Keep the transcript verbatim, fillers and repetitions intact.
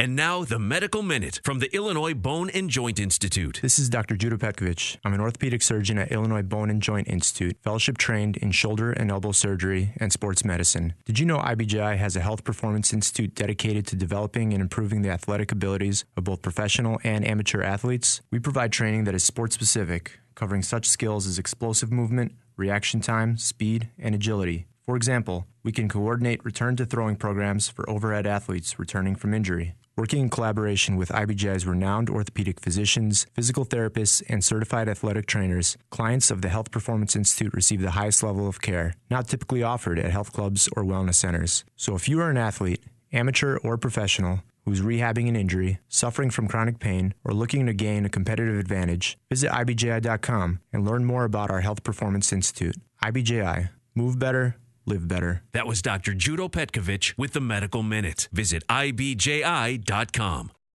And now, the Medical Minute from the Illinois Bone and Joint Institute. This is Doctor Judo Petkovic. I'm an orthopedic surgeon at Illinois Bone and Joint Institute, fellowship trained in shoulder and elbow surgery and sports medicine. Did you know I B J I has a health performance institute dedicated to developing and improving the athletic abilities of both professional and amateur athletes? We provide training that is sport specific, covering such skills as explosive movement, reaction time, speed, and agility. For example, we can coordinate return to throwing programs for overhead athletes returning from injury. Working in collaboration with I B J I's renowned orthopedic physicians, physical therapists, and certified athletic trainers, clients of the Health Performance Institute receive the highest level of care, not typically offered at health clubs or wellness centers. So if you are an athlete, amateur or professional, who's rehabbing an injury, suffering from chronic pain, or looking to gain a competitive advantage, visit I B J I dot com and learn more about our Health Performance Institute. I B J I. Move better. Live better. That was Doctor Judo Petkovic with the Medical Minute. Visit I B J I dot com.